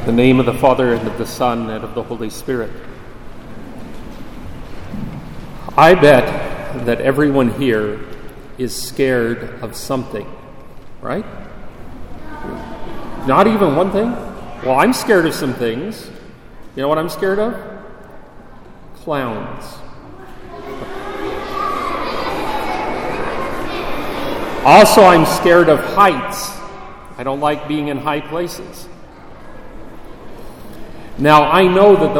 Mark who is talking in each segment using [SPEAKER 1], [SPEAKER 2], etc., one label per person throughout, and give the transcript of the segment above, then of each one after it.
[SPEAKER 1] In the name of the Father, and of the Son, and of the Holy Spirit. I bet that everyone here is scared of something, right? Not even one thing? Well, I'm scared of some things. You know what I'm scared of? Clowns. Also, I'm scared of heights. I don't like being in high places. Now, I know that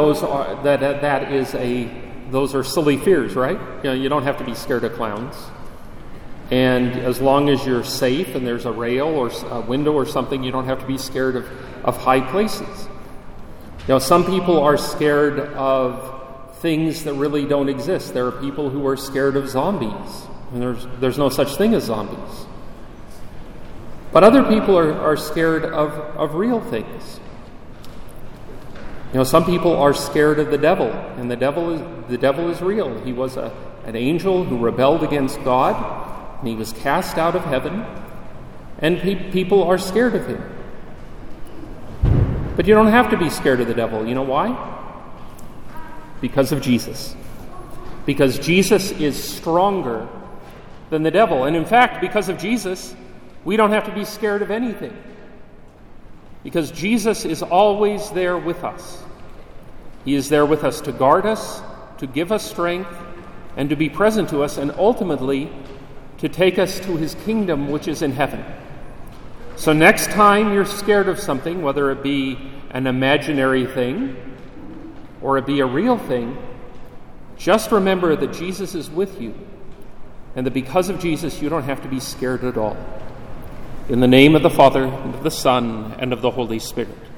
[SPEAKER 1] those are silly fears, right? You know, you don't have to be scared of clowns. And as long as you're safe and there's a rail or a window or something, you don't have to be scared of high places. You know, some people are scared of things that really don't exist. There are people who are scared of zombies, and there's no such thing as zombies. But other people are scared of real things. You know, some people are scared of the devil, and the devil is real. He was an angel who rebelled against God, and he was cast out of heaven, and people are scared of him. But you don't have to be scared of the devil. You know why? Because of Jesus. Because Jesus is stronger than the devil. And in fact, because of Jesus, we don't have to be scared of anything. Because Jesus is always there with us. He is there with us to guard us, to give us strength, and to be present to us, and ultimately to take us to his kingdom, which is in heaven. So next time you're scared of something, whether it be an imaginary thing or it be a real thing, just remember that Jesus is with you, and that because of Jesus, you don't have to be scared at all. In the name of the Father, and of the Son, and of the Holy Spirit.